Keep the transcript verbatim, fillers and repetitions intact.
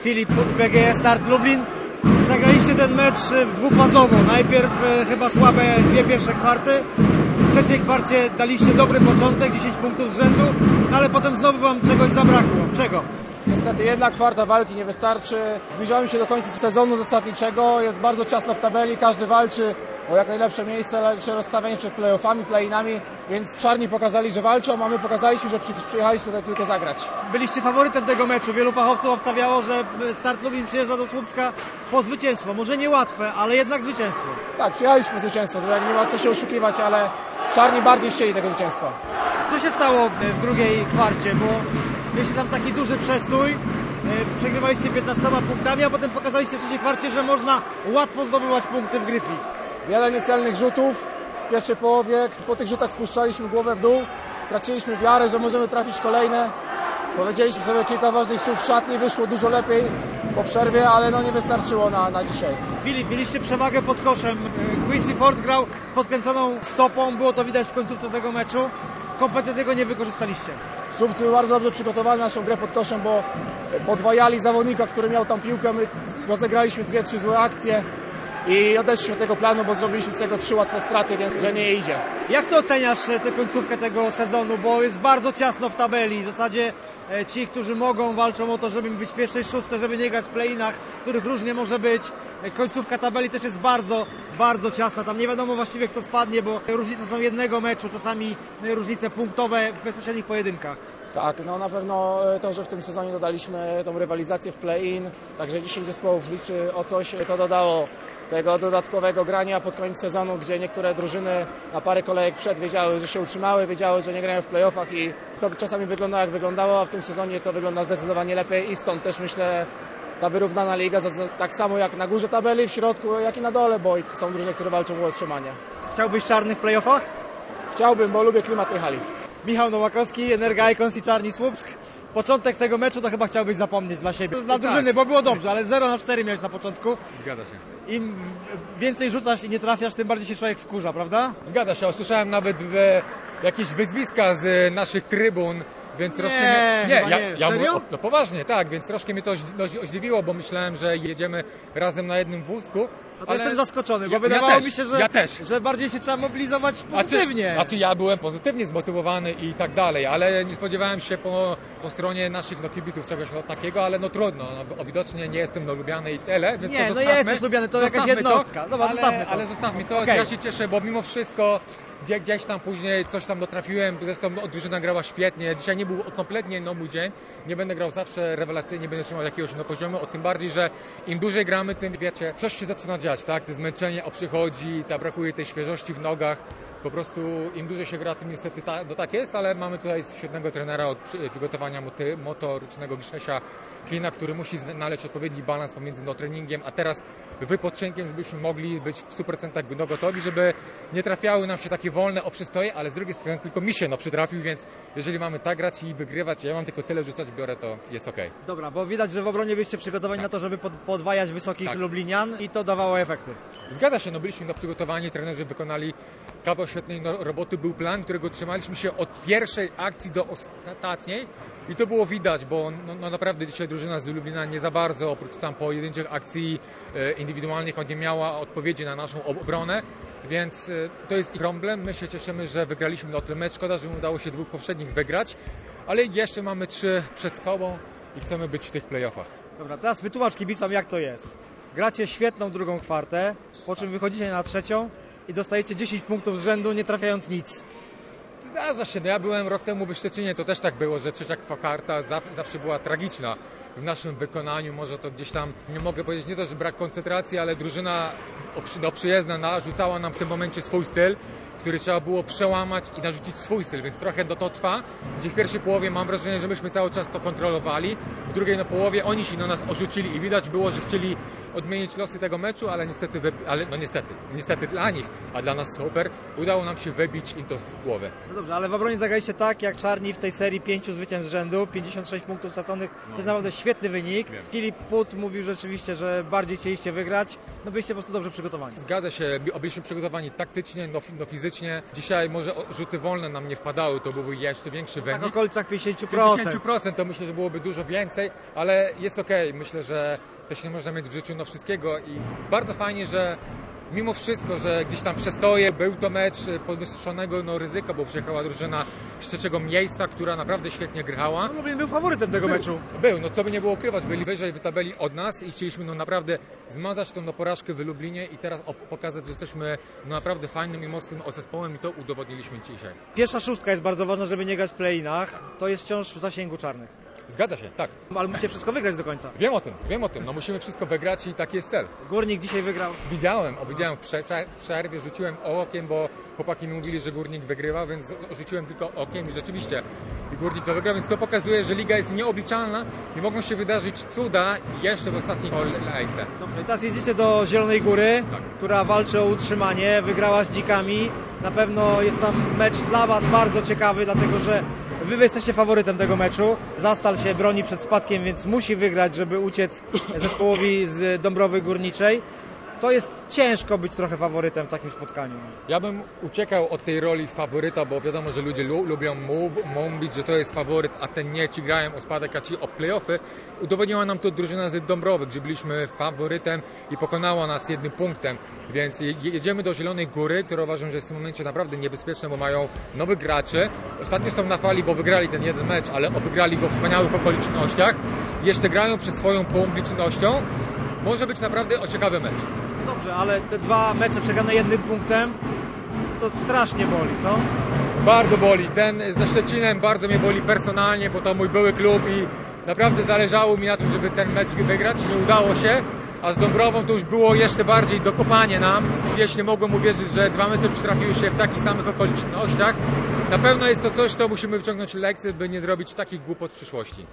Filip, B G S Start Lublin. Zagraliście ten mecz dwufazowo. Najpierw chyba słabe dwie pierwsze kwarty. W trzeciej kwarcie daliście dobry początek, dziesięć punktów z rzędu, no ale potem znowu wam czegoś zabrakło. Czego? Niestety jedna kwarta walki nie wystarczy. Zbliżamy się do końca sezonu zasadniczego. Jest bardzo ciasno w tabeli. Każdy walczy o jak najlepsze miejsce, lepsze rozstawienie przed playoffami, play-inami, więc czarni pokazali, że walczą, a my pokazaliśmy, że przyjechaliśmy tutaj tylko zagrać. Byliście faworytem tego meczu. Wielu fachowców obstawiało, że Start Lublin przyjeżdża do Słupska po zwycięstwo. Może nie łatwe, ale jednak zwycięstwo. Tak, przyjechaliśmy po zwycięstwo. To jak nie ma co się oszukiwać, ale czarni bardziej chcieli tego zwycięstwa. Co się stało w drugiej kwarcie? Bo mieliście tam taki duży przestój. Przegrywaliście piętnastoma punktami, a potem pokazaliście w trzeciej kwarcie, że można łatwo zdobywać punkty w Gryfii. Wiele niecelnych rzutów w pierwszej połowie. Po tych rzutach spuszczaliśmy głowę w dół. Traciliśmy wiarę, że możemy trafić kolejne. Powiedzieliśmy sobie kilka ważnych słów w szatni. Wyszło dużo lepiej po przerwie, ale no nie wystarczyło na, na dzisiaj. Filip, mieliście przewagę pod koszem. Quincy Ford grał z podkręconą stopą. Było to widać w końcówce tego meczu. Kompletnie tego nie wykorzystaliście. Słupsk był bardzo dobrze przygotowany na naszą grę pod koszem, bo podwajali zawodnika, który miał tam piłkę. My rozegraliśmy dwie, trzy złe akcje. I odeszliśmy od tego planu, bo zrobiliśmy z tego trzy łatwe straty, więc że nie idzie. Jak to oceniasz tę końcówkę tego sezonu? Bo jest bardzo ciasno w tabeli. W zasadzie ci, którzy mogą, walczą o to, żeby być w pierwszej szóstce, żeby nie grać w play-inach, których różnie może być. Końcówka tabeli też jest bardzo, bardzo ciasna. Tam nie wiadomo właściwie, kto spadnie, bo różnice są jednego meczu, czasami różnice punktowe w bezpośrednich pojedynkach. Tak, no na pewno to, że w tym sezonie dodaliśmy tą rywalizację w play-in, także dziesięć zespołów liczy o coś, to dodało tego dodatkowego grania pod koniec sezonu, gdzie niektóre drużyny na parę kolejek przed wiedziały, że się utrzymały, wiedziały, że nie grają w playoffach i to czasami wyglądało jak wyglądało, a w tym sezonie to wygląda zdecydowanie lepiej i stąd też myślę ta wyrównana liga, tak samo jak na górze tabeli, w środku, jak i na dole, bo są drużyny, które walczą o utrzymanie. Chciałbyś czarnych w playoffach? Chciałbym, bo lubię klimat tej hali. Michał Nowakowski, Energa Icons i Czarni Słupsk. Początek tego meczu to chyba chciałbyś zapomnieć dla siebie. Dla drużyny, bo było dobrze, ale zero na cztery miałeś na początku. Zgadza się. Im więcej rzucasz i nie trafiasz, tym bardziej się człowiek wkurza, prawda? Zgadza się. Usłyszałem nawet w, jakieś wyzwiska z naszych trybun, więc troszkę nie, mnie... Nie, ja, nie. ja, Serio? No poważnie, tak, więc troszkę mnie to zdziwiło, bo myślałem, że jedziemy razem na jednym wózku. A to ale... jestem zaskoczony, bo ja, wydawało ja mi się, że, ja też. że bardziej się trzeba mobilizować pozytywnie. Znaczy, znaczy ja byłem pozytywnie zmotywowany i tak dalej, ale nie spodziewałem się po, po stronie naszych no, kibiców czegoś takiego, ale no trudno, no, widocznie nie jestem no, lubiany i tyle, więc nie, to no zostawmy. jesteś lubiany, to jakaś jednostka. To, Dobra, ale, zostawmy to. ale zostawmy to, okay. Ja się cieszę, bo mimo wszystko gdzie, gdzieś tam później coś tam dotrafiłem, zresztą no, drużyna grała świetnie, dzisiaj nie był kompletnie no mój dzień, nie będę grał zawsze rewelacyjnie, nie będę trzymał jakiegoś no, poziomu, o tym bardziej, że im dłużej gramy, tym wiecie, coś się zaczyna dziać, tak, to zmęczenie przychodzi, ta brakuje tej świeżości w nogach. Po prostu im dłużej się gra, tym niestety ta, no tak jest, ale mamy tutaj świetnego trenera od przy, przygotowania moty, motorycznego Grzesia Klina, który musi znaleźć odpowiedni balans pomiędzy no, treningiem, a teraz wypoczynkiem, żebyśmy mogli być w stu procentach no, gotowi, żeby nie trafiały nam się takie wolne oprzystoje, ale z drugiej strony tylko mi się no, przytrafił, więc jeżeli mamy tak grać i wygrywać, ja mam tylko tyle rzucać, biorę, to jest okej. Okay. Dobra, bo widać, że w obronie byliście przygotowani tak. na to, żeby pod, podwajać wysokich tak. Lublinian i to dawało efekty. Zgadza się, no byliśmy no, przygotowani, trenerzy wykonali kawał świetnej no, roboty, był plan, którego trzymaliśmy się od pierwszej akcji do ostatniej i to było widać, bo no, no naprawdę dzisiaj drużyna z Lublina nie za bardzo, oprócz tam pojedynczych akcji e, indywidualnych, nie miała odpowiedzi na naszą obronę, więc e, to jest problem. My się cieszymy, że wygraliśmy no, ten mecz, szkoda, że udało się dwóch poprzednich wygrać, ale jeszcze mamy trzy przed sobą i chcemy być w tych playoffach. Dobra, teraz wytłumacz kibicom, jak to jest. Gracie świetną drugą kwartę, po czym wychodzicie na trzecią i dostajecie dziesięć punktów z rzędu, nie trafiając nic. Zdarza się, no ja byłem rok temu w Szczecinie, to też tak było, że trzecia kwarta zawsze była tragiczna w naszym wykonaniu, może to gdzieś tam, nie mogę powiedzieć, nie to, że brak koncentracji, ale drużyna no, przyjezdna narzucała nam w tym momencie swój styl, który trzeba było przełamać i narzucić swój styl, więc trochę do to trwa, gdzie w pierwszej połowie mam wrażenie, że myśmy cały czas to kontrolowali, w drugiej no, połowie oni się na nas orzucili i widać było, że chcieli odmienić losy tego meczu, ale niestety, ale no niestety, niestety dla nich, a dla nas super, udało nam się wybić im to z głowy. Dobrze, ale w obronie zagraliście tak, jak Czarni w tej serii pięciu zwycięstw z rzędu, pięćdziesiąt sześć punktów straconych, no. To jest naprawdę świetny wynik. Wiem. Filip Put mówił rzeczywiście, że bardziej chcieliście wygrać, no byliście po prostu dobrze przygotowani. Zgadza się, byliśmy przygotowani taktycznie, no, no fizycznie. Dzisiaj może rzuty wolne nam nie wpadały, to byłby jeszcze większy wynik. Tak w okolicach pięćdziesiąt procent. pięćdziesiąt procent to myślę, że byłoby dużo więcej, ale jest okej. Okay. Myślę, że też nie można mieć w życiu no wszystkiego i bardzo fajnie, że mimo wszystko, że gdzieś tam przestoję, był to mecz podwyższonego no, ryzyka, bo przyjechała drużyna z trzeciego miejsca, która naprawdę świetnie grała. No, Lublin był faworytem tego był, meczu. Był, no co by nie było ukrywać, byli wyżej w tabeli od nas i chcieliśmy no, naprawdę zmazać tą no, porażkę w Lublinie i teraz pokazać, że jesteśmy no, naprawdę fajnym i mocnym zespołem i to udowodniliśmy dzisiaj. Pierwsza szóstka jest bardzo ważna, żeby nie grać w play-inach. To jest wciąż w zasięgu czarnych. Zgadza się, tak. Ale musicie wszystko wygrać do końca. Wiem o tym, wiem o tym. No musimy wszystko wygrać i taki jest cel. Górnik dzisiaj wygrał. Widziałem, o, widziałem w, prze, w przerwie, rzuciłem okiem, bo chłopaki mi mówili, że Górnik wygrywa, więc rzuciłem tylko okiem i rzeczywiście i Górnik to wygrał, więc to pokazuje, że liga jest nieobliczalna i mogą się wydarzyć cuda jeszcze w ostatniej kolejce. Dobrze, i teraz jedziecie do Zielonej Góry, tak. Która walczy o utrzymanie, wygrała z Dzikami. Na pewno jest tam mecz dla Was bardzo ciekawy, dlatego że Wy jesteście faworytem tego meczu. Zastal się broni przed spadkiem, więc musi wygrać, żeby uciec zespołowi z Dąbrowy Górniczej. To jest ciężko być trochę faworytem w takim spotkaniu. Ja bym uciekał od tej roli faworyta, bo wiadomo, że ludzie lu- lubią mówić, że to jest faworyt, a ten nie, ci grają o spadek, a ci o play-offy. Udowodniła nam to drużyna z Dąbrowy, gdzie byliśmy faworytem i pokonała nas jednym punktem. Więc jedziemy do Zielonej Góry, która uważam, że jest w tym momencie naprawdę niebezpieczna, bo mają nowych graczy. Ostatnio są na fali, bo wygrali ten jeden mecz, ale wygrali go w wspaniałych okolicznościach. Jeszcze grają przed swoją publicznością. Może być naprawdę ciekawy mecz. Dobrze, ale te dwa mecze przegrane jednym punktem, to strasznie boli, co? Bardzo boli. Ten ze Szczecinem bardzo mnie boli personalnie, bo to mój były klub i naprawdę zależało mi na tym, żeby ten mecz wygrać. Nie udało się, a z Dąbrową to już było jeszcze bardziej dokopanie nam. Jeśli mogłem uwierzyć, że dwa mecze przytrafiły się w takich samych okolicznościach, na pewno jest to coś, co musimy wyciągnąć lekcję, by nie zrobić takich głupot w przyszłości.